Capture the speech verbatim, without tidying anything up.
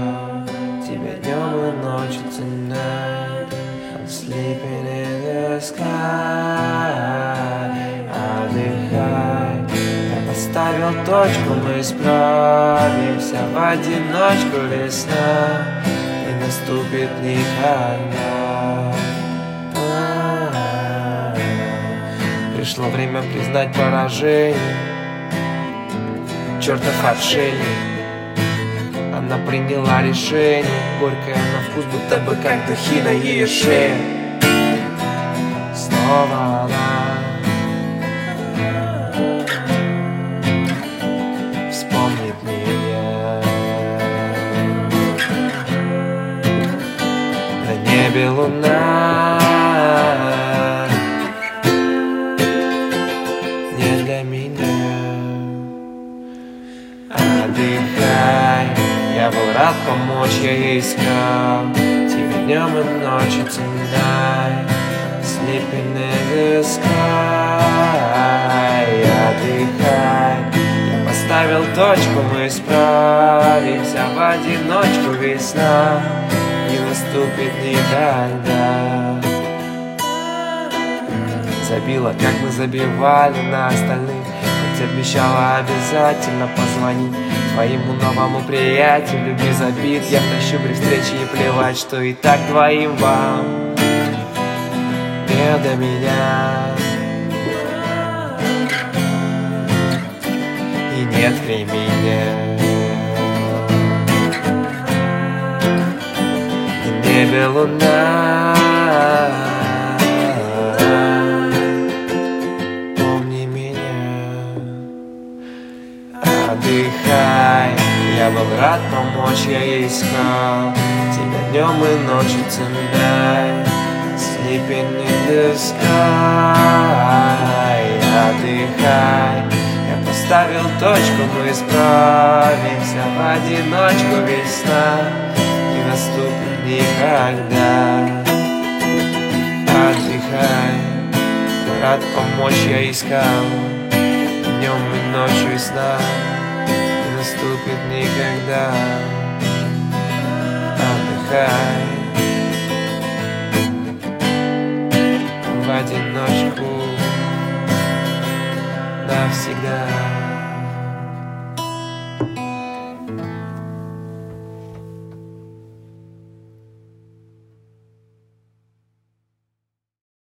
искал тебя днем и ночью tonight. I'm sleeping in the sky. Отдыхай, я поставил точку, мы справимся в одиночку. Весна не наступит никогда. Пришло время признать поражение. Чертов отшельник, она приняла решение. Горькая на вкус, будто бы как духи на ее шее. Снова она вспомнит меня. На небе луна не для меня. Отдыхай, я был рад помочь, я искал тебя днем и ночью tonight. Sleeping in the sky. Отдыхай, я поставил точку, мы справимся в одиночку. Весна не наступит никогда. Забила, как мы забивали на остальных. Хоть обещала обязательно позвонить твоему новому приятелю без обид. Я втащу при встрече и плевать, что и так двоим вам не до меня. И нет времени. На небе луна, помни меня. Отдыхай, я был рад помочь, я искал тебя днем и ночью tonight. Sleeping in the sky. Отдыхай, я поставил точку, мы справимся в одиночку. Весна не наступит никогда. Отдыхай, рад помочь, я искал днем и ночью. Весна не наступит никогда. Отдыхай в одиночку навсегда.